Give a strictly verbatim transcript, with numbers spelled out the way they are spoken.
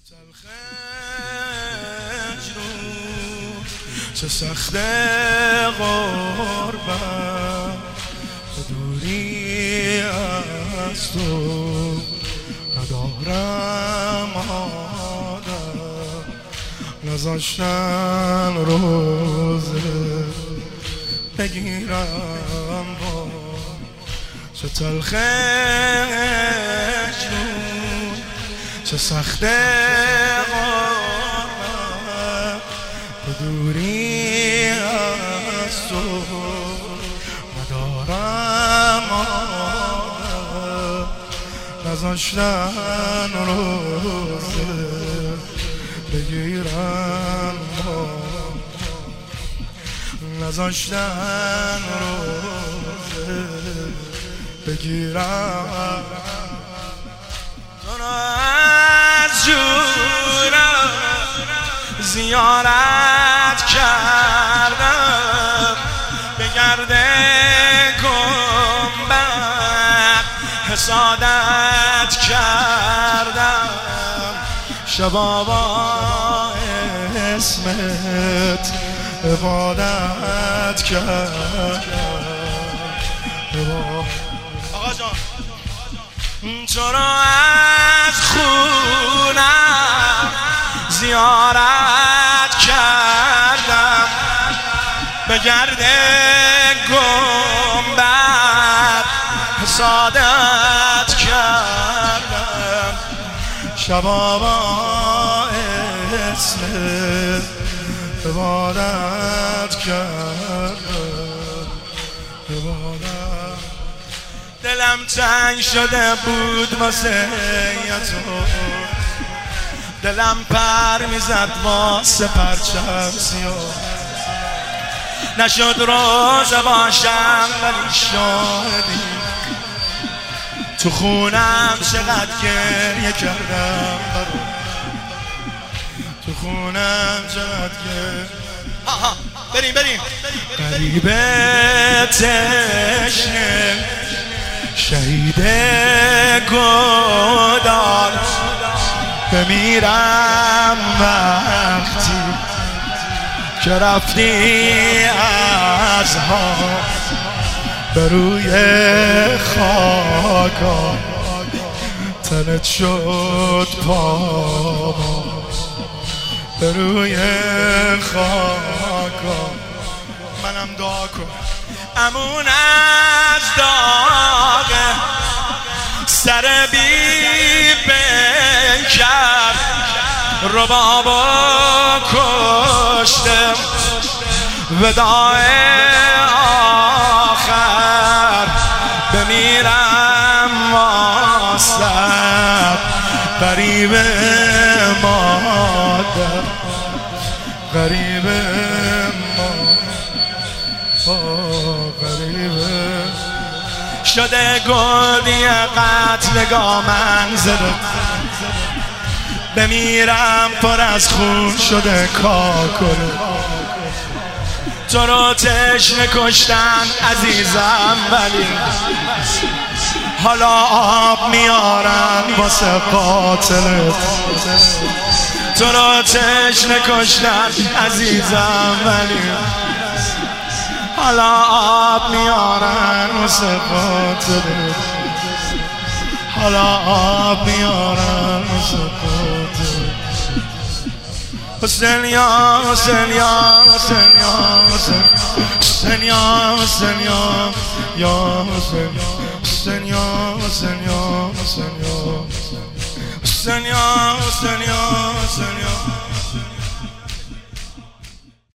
تلخ رو چه سخت غربت دوری از تو ندارم عادت نذاشتن روزه بگیرم با چه تلخ رو چه سخت غربت دوری از تو ندارم عادت نذاشتن روزه بگیرم نذاشتن روزه بگیرم تو را از جونم زیارت کردم به گرد گنبد حسادت کردم شبا با اسمت عبادت کردم آقا جان تو را از خونم زیارت کردم به گرد گنبد حسادت کردم شبا با اسمت عبادت کردم عبادت دلم تنگ شده بود واسه تو دلم پر میزد واسه پرچم سیاه نشد روز باشم ولی شاهدی تو خونم چقدر گریه کردم تو خونم چقدر گریه آها بریم بریم غریبه تشنه شهید گدار بمیرم وقتی که رفتی از ها به روی خاکا تنت شد پاما به روی خاکا منم دعا کن امون از داغ سر بی بکر ربابو کشتم وداع آخر بمیرم واسد غریب مادر غریب غریب شده گردی قتلگاه منظر بمیرم پر از خون شده کاکل تو رو تشنه کشتن عزیزم ولی حالا آب میارن واسه قاتلت تو رو تشنه کشتن عزیزم ولی حالا آب میارن واسه قاتلت حالا آب میارن واسه قاتلت حسین یا حسین یا حسین یا حسین حسین یا حسین یا یا حسین حسین یا حسین یا حسین یا حسین یا حسین یا حسین یا